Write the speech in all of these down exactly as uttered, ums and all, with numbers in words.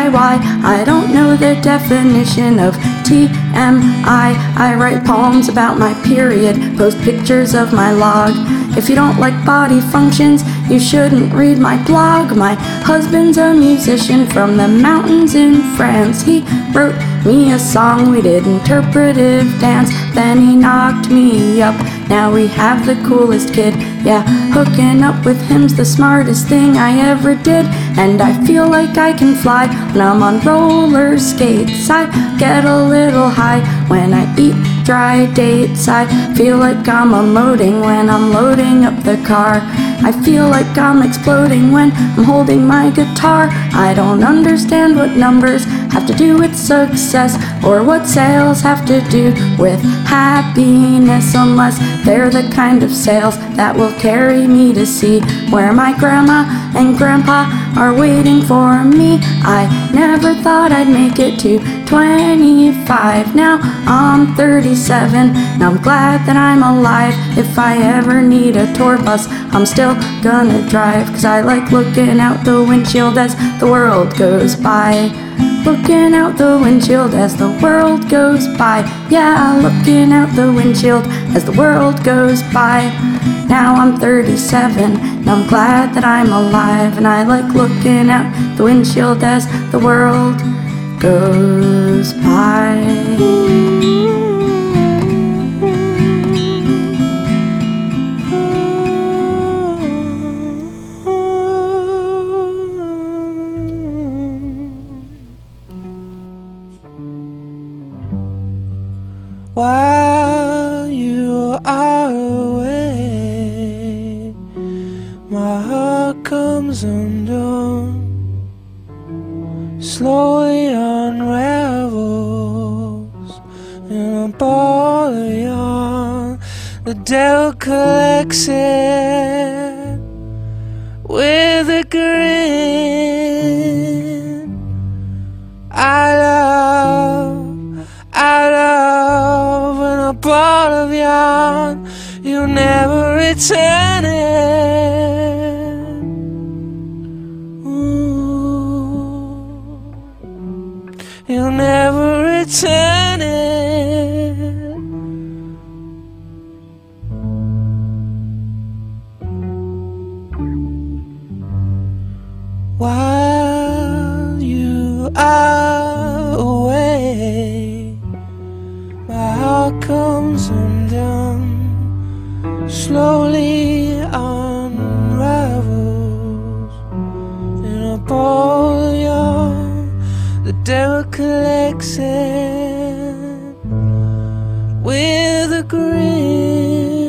I Y. I don't know the definition of T M I. I write poems about my period, post pictures of my log. If you don't like body functions, you shouldn't read my blog. My husband's a musician from the mountains in France. He wrote me a song, we did interpretive dance. Then he knocked me up, now we have the coolest kid. Yeah, hooking up with him's the smartest thing I ever did. And I feel like I can fly when I'm on roller skates. I get a little high when I eat dry dates. I feel like I'm emoting when I'm loading up the car. I feel like I'm exploding when I'm holding my guitar. I don't understand what numbers have to do with success, or what sales have to do with happiness, unless they're the kind of sales that will carry me to see where my grandma and grandpa are waiting for me. I never thought I'd make it to twenty-five. Now I'm thirty-seven, now I'm glad that I'm alive. If I ever need a tour bus, I'm still gonna drive, 'cause I like looking out the windshield as the world goes by. Looking out the windshield as the world goes by. Yeah, looking out the windshield as the world goes by. Now I'm thirty-seven, now I'm glad that I'm alive. And I like looking out the windshield as the world goes by. While you are away, my heart comes undone, slowly unravels in a ball of yarn. The devil collects it with a grin. I love, I love in a ball of yarn. You'll never return it. Ooh. You'll never return it. While you are away, my heart comes undone, slowly unravels in a ball of yarn. The devil collects it with a grin.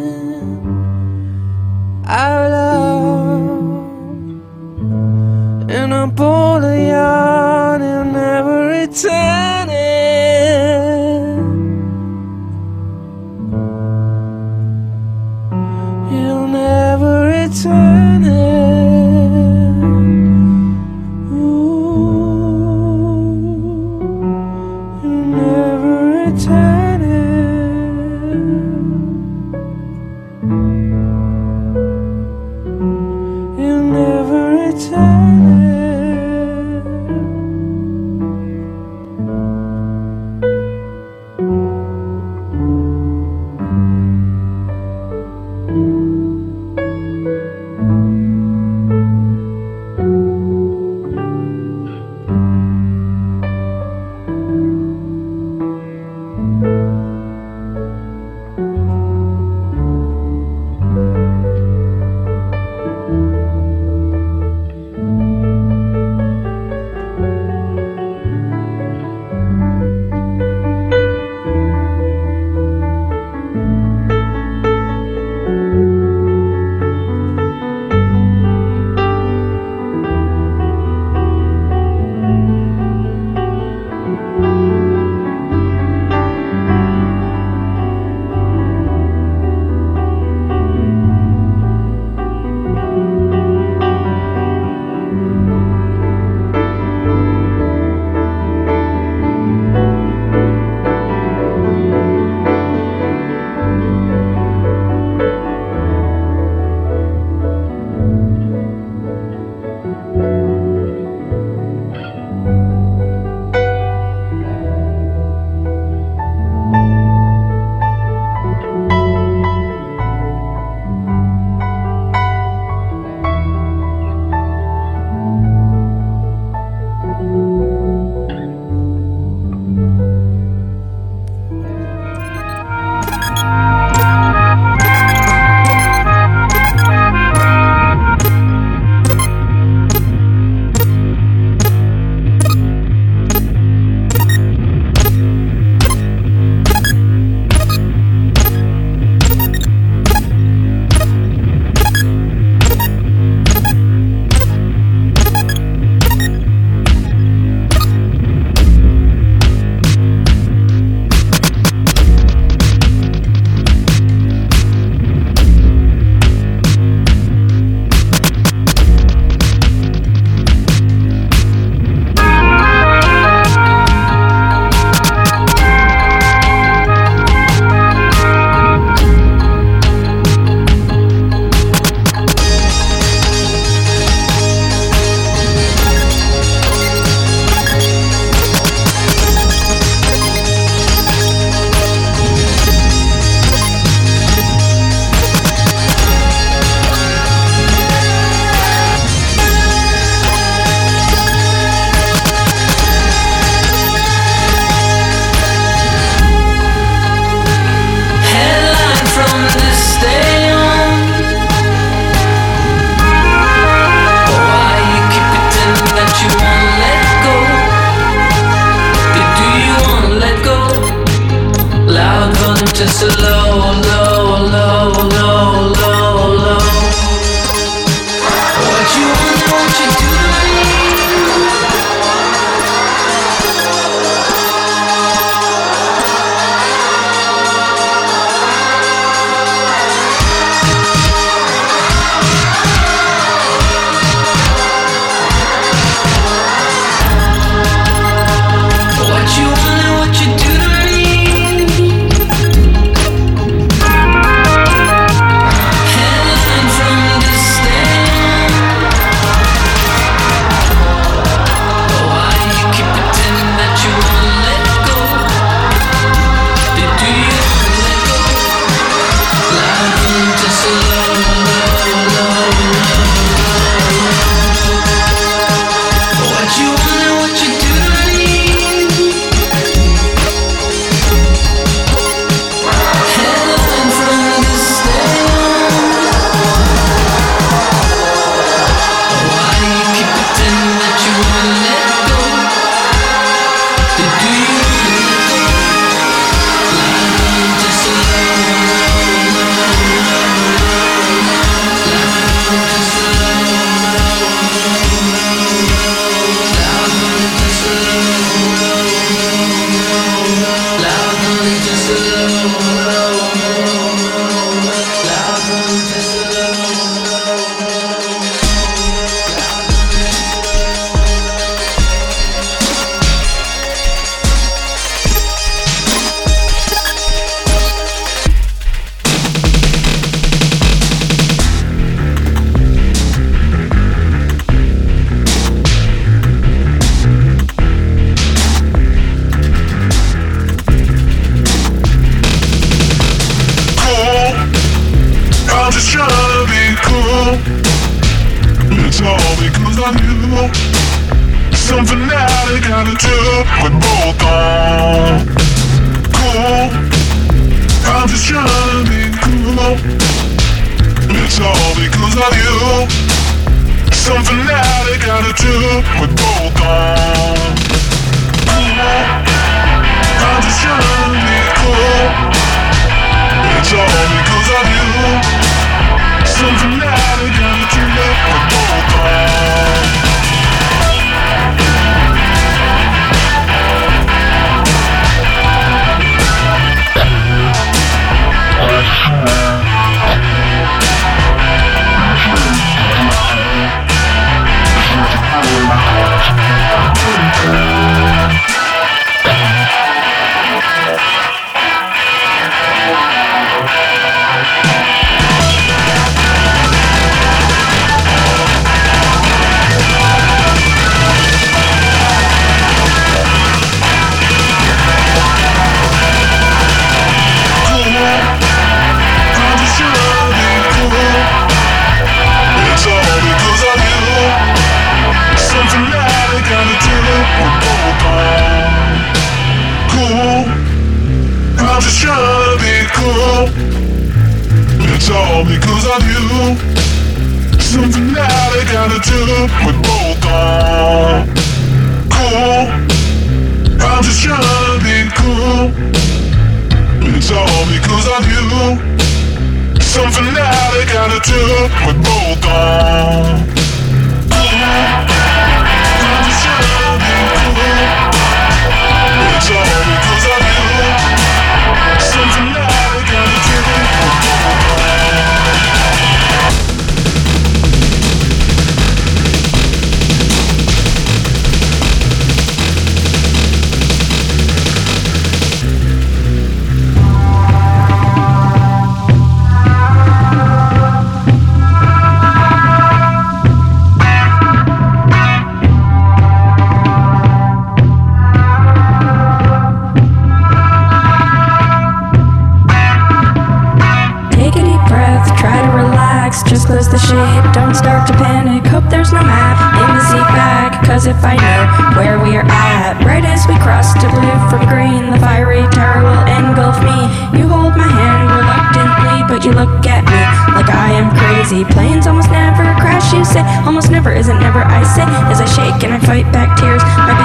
Our love in a ball of yarn, you'll never return it. You'll never return it. Ooh, you'll never return it. You'll never return it. Thank you. just low, low, low, low, low, low. What you want, what you do to me?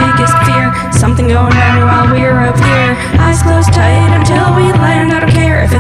Something going wrong while we're up here. Eyes closed tight until we land. I don't care if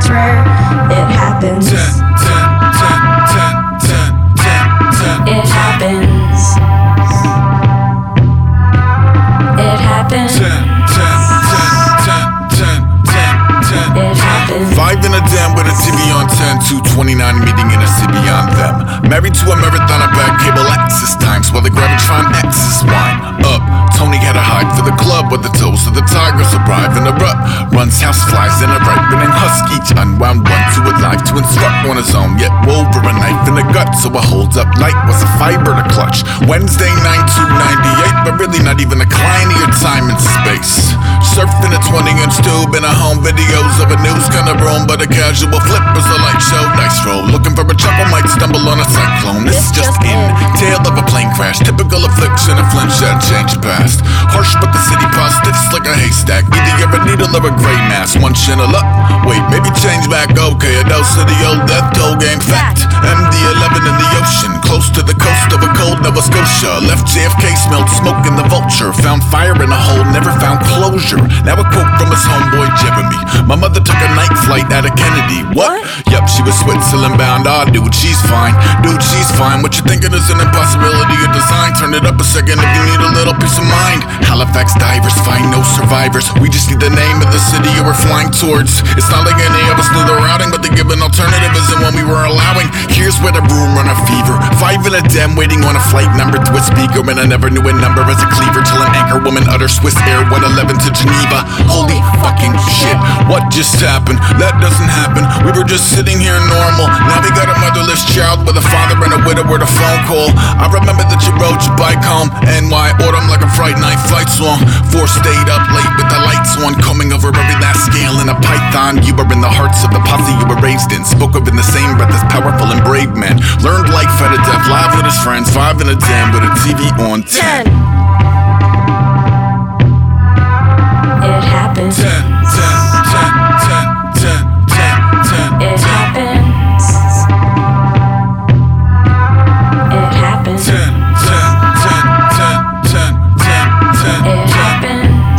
two twenty-nine meeting in a city beyond them. Married to a marathon of bad cable access times while the garbage find access wine. Up, Tony had a hide for the club with the toes of the tigers arrive in a rut. Runs house flies in a ripening husky. Unwound one to a life to instruct on his own, yet wove her a knife in the gut so it holds up light was a fiber to clutch. Wednesday nine two ninety-eight, but really not even a client of your time and space. Surfed in a twenty inch tube in a home videos of a news kind of room, but a casual flip was a light show dice roll. Looking for a chuckle, might stumble on a cyclone. This is just in, tale of a plane crash, typical affliction, a flinch that change past. Harsh but the city paws stiff like a haystack. Either you're a needle or a gray mass. One chinel up, wait, maybe change back. Okay, a dose of the old death toll game fact. M D eleven in the ocean, close to the coast of a cold Nova Scotia. Left J F K, smelled smoke in the vulture. Found fire in a hole, never found closure. Now a quote from his homeboy Jeremy. My mother took a night flight out of Kennedy. What? Yup, she was Switzerland bound. Ah, dude, she's fine. Dude, she's fine. What you thinking is an impossibility of design? Turn it up a second if you need a little peace of mind. Halifax divers find no survivors. We just need the name of the city you were flying towards. It's not like any of us knew the routing, but the given alternative isn't one we were allowing. Here's where the room run a fever. Five in a den waiting on a flight number to a speaker, and I never knew a number as a cleaver till an anchor woman utter Swiss Air one eleven to Geneva. Holy fucking shit, what just happened? That doesn't happen. We were just sitting here normal. Now we got a motherless child with a father and a widow with a phone call. I remember that you rode your bike home, N Y autumn like a Fright Night flight song. Four stayed up late with the lights on, combing over every last scale in a python. You were in the hearts of the posse you were raised in, spoke of in the same breath as powerful and brave men. Learned life at a death, live with his friends, five in a den with a T V on ten. It happens. Ten, ten, ten, ten, ten, ten, ten. It happens. It happens. Ten, ten, ten, ten, ten, ten, ten. It happens.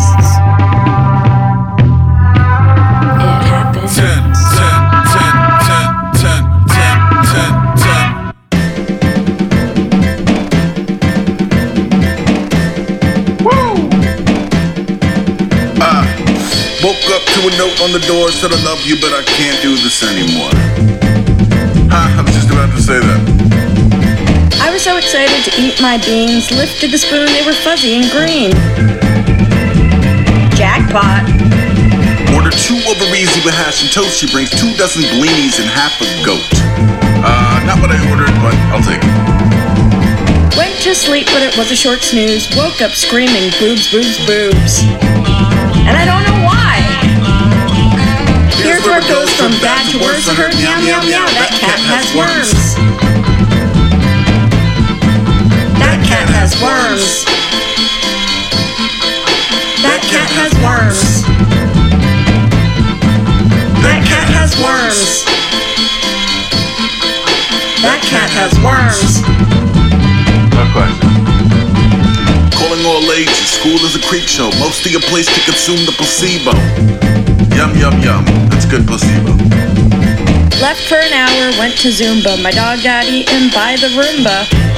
It happens. Ten, ten, ten, ten, ten, ten, ten, ten. Woke up to a note on the door, said I love you, but I can't do this anymore. Ha, I was just about to say that. I was so excited to eat my beans, lifted the spoon, they were fuzzy and green. Jackpot. Order two over easy with hash and toast. She brings two dozen blinis and half a goat. Uh, not what I ordered, but I'll take it. Went to sleep, but it was a short snooze. Woke up screaming, boobs, boobs, boobs. And I don't know why. Here's where it goes from bad to worse. I heard meow, meow, meow. That cat has worms. That cat has worms. That cat has worms. That cat has worms. That cat has worms. No question. Calling all ages, school is a creep show. Most of your place to consume the placebo. Yum, yum, yum. That's good placebo. Left for an hour, went to Zumba. My dog got eaten by the Roomba.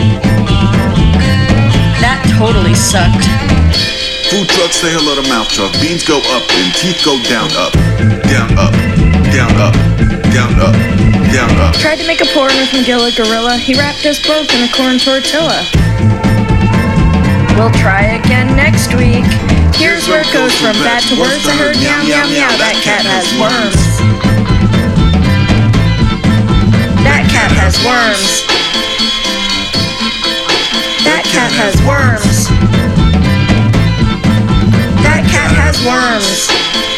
That totally sucked. Food trucks say hello to mouth truck. Beans go up and teeth go down, up. Down, up. Down, up. Down, up. Down, up. Tried to make a porn with Magilla Gorilla. He wrapped us both in a corn tortilla. We'll try again next week. Here's where it goes from bad to worse. I heard meow, meow, meow. That cat has worms. That cat has worms. That cat has worms. That cat has worms.